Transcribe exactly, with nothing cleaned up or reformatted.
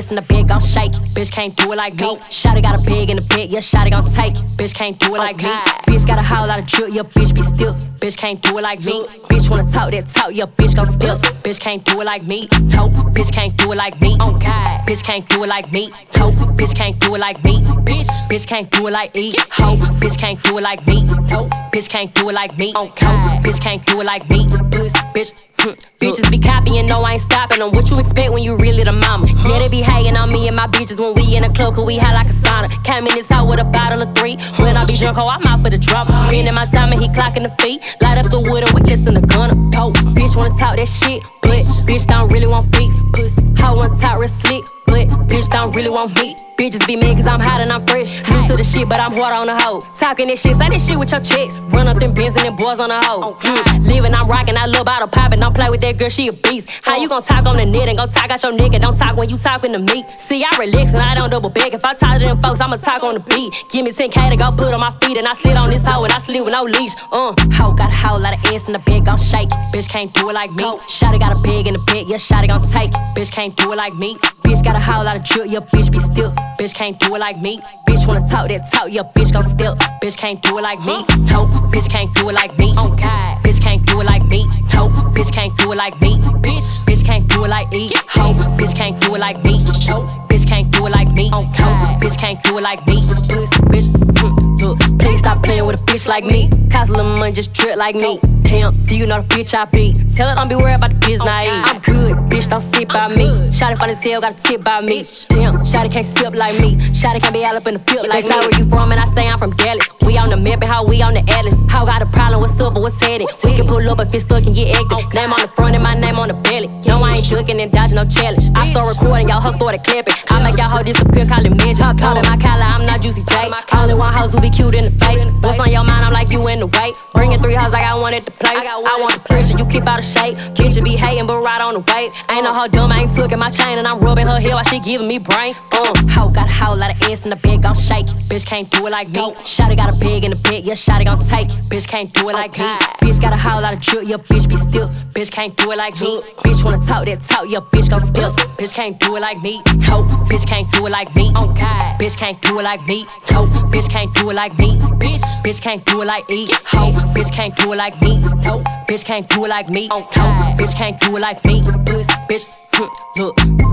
ass in the bed, gon' shake it. Bitch can't do it like me. Shawty got a big in the bed, yeah, shawty gon' take it. Bitch can't do it like me. Bitch got a whole lot of drip, yeah, bitch be still. Bitch can't do it like me. Bitch wanna talk that talk, yeah, bitch gon' spill. Bitch can't do it like me. No, bitch can't do it like me. Oh God, bitch can't do it like me. No, bitch can't do it like me. Bitch, bitch can't do it like E. Ho, bitch can't do it like me. No, bitch can't do it like me. Oh God, bitch can't do it like me. Bitch. Bitches be copying, no I ain't stopping them. What you expect when you really the mama? Yeah, they be hating on me and my bitches when we in the club, cause we hot like a sauna. Came in this house with a bottle of three. When I be drunk, oh, I'm out for the drama. Been in my time and he clocking the feet. Light up the wood and we listen to Gunna. Oh, bitch wanna talk that shit, but bitch don't really want beef. Hoe wanna talk real slick, but bitch don't really want meat. Bitches be mad cause I'm hot and I'm fresh. New to the shit, but I'm hard on the hoe. Talking this shit, say this shit with your chicks. Run up them bins and them boys on the hoe. Mm. Living, I'm rocking, I love bottle popping. Don't play with that girl, she a beast. How you gon' talk on the net and gon' talk out your nigga? Don't talk when you talking to me. See, I relax and I don't double back. If I talk to them folks, I'ma talk on the beat. Give me ten K to go put on my feet, and I slid on this hoe and I slid with no leash. Uh, hoe got a whole lot of ass in the bed, gon' shake it. Bitch can't do it like me. Shawty got a big in the bed, yeah, shawty gon' take it. Bitch can't do it like me. Bitch got a whole lot of drip, yeah, bitch be still. Bitch can't do it like me. Bitch wanna talk that talk, yeah, bitch gon' still. Bitch can't do it like me. No, bitch can't do it like me. Oh God, bitch can't do it like me. No, bitch can't do it like me. Bitch, bitch can't do it like E. Ho, bitch can't do it like me. No, bitch can't do it like me. Oh God, bitch can't do it like me. Bitch, bitch, mm, look, please stop playing with a bitch like me. Cost a little money, just drip like me. Damn, do you know the bitch I be? Tell her don't be worried about the biz naive. I'm good, bitch, don't sit by me. Shawty fun as hell, got a tip by me. Damn, shawty can't sip like me. Shawty can't be all up in the field like me. They say where you from and I say I'm from Dallas. We on the map and how we on the atlas. How got a problem, what's up, what's headed? We can pull up if it's stuck and get active. Name on the front and my name on the belly. No, I ain't ducking and dodging no challenge. I start recording, y'all hoes started clapping. I make y'all hoe disappear, call it magic. Call in my collar, I'm not Juicy J. Only one hoes who be cute in the face. What's on your mind, I'm like you in the way. Bringing three hoes, I got one at the place. I want the pressure, you keep out of shape. Bitch, you be hating, but right on the way. Ain't no hoe dumb, I ain't tooking my chain. And I'm rubbing her hair while she giving me brain. Uh, hoe got a whole lot of ass in the bed, gon' shake it. Bitch can't do it like me. Shawty got a big in the bed, yeah, shawty gon' take it. Bitch can't do it like me. Bitch got a whole lot of drip, yeah, bitch be still. Bitch can't do it like me. Bitch wanna talk that talk, yeah, bitch gon' still. Bitch can't do it like me. No, bitch can't do it like me. Oh God, bitch can't do it like me. No, bitch can't do it like me. Bitch, bitch can't do it like E. Ho, bitch can't do it like me. No, bitch can't do it like me. Oh God, bitch can't do it like me. Bitch, bitch, look.